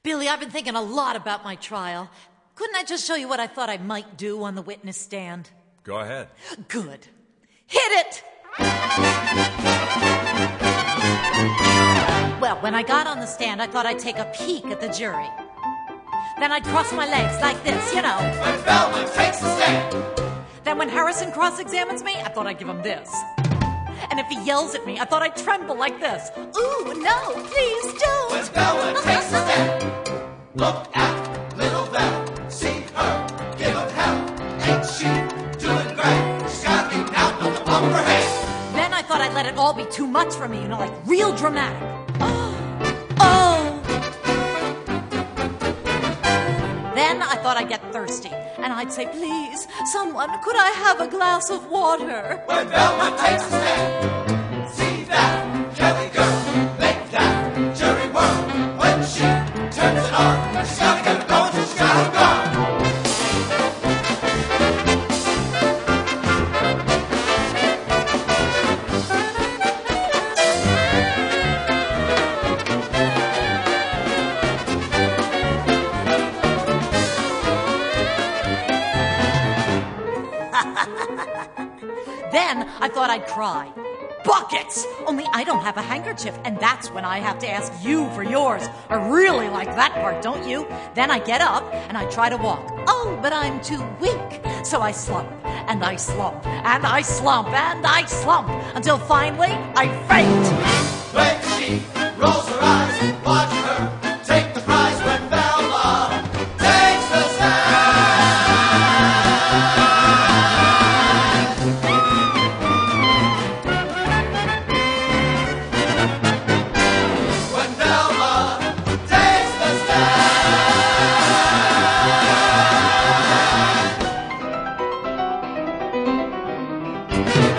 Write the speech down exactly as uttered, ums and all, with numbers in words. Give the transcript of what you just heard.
Billy, I've been thinking a lot about my trial. Couldn't I just show you what I thought I might do on the witness stand? Go ahead. Good. Hit it! Well, when I got on the stand, I thought I'd take a peek at the jury. Then I'd cross my legs like this, you know. When Velma takes the stand. Then when Harrison cross-examines me, I thought I'd give him this. And if he yells at me, I thought I'd tremble like this. Ooh, no, please don't. When Velma takes the stand. Look at little Vel. See her give up hell. Ain't she doing great? She's got me out on the palm of her hand. Then I thought I'd let it all be too much for me, you know, like real dramatic. Oh, oh. Then I thought I'd get thirsty, and I'd say, please, someone, could I have a glass of water? When Velma takes a stand, see that Kelly girl, make that jury whirl. When she turns it on, she's gotta get it going, she's gotta go. Then I thought I'd cry. Buckets! Only I don't have a handkerchief, and that's when I have to ask you for yours. I really like that part, don't you? Then I get up, and I try to walk. Oh, but I'm too weak. So I slump, and I slump, and I slump, and I slump, until finally I faint. When she rolls her eyes, watch her take the prize. When Velma takes the stand. When Velma takes the stand.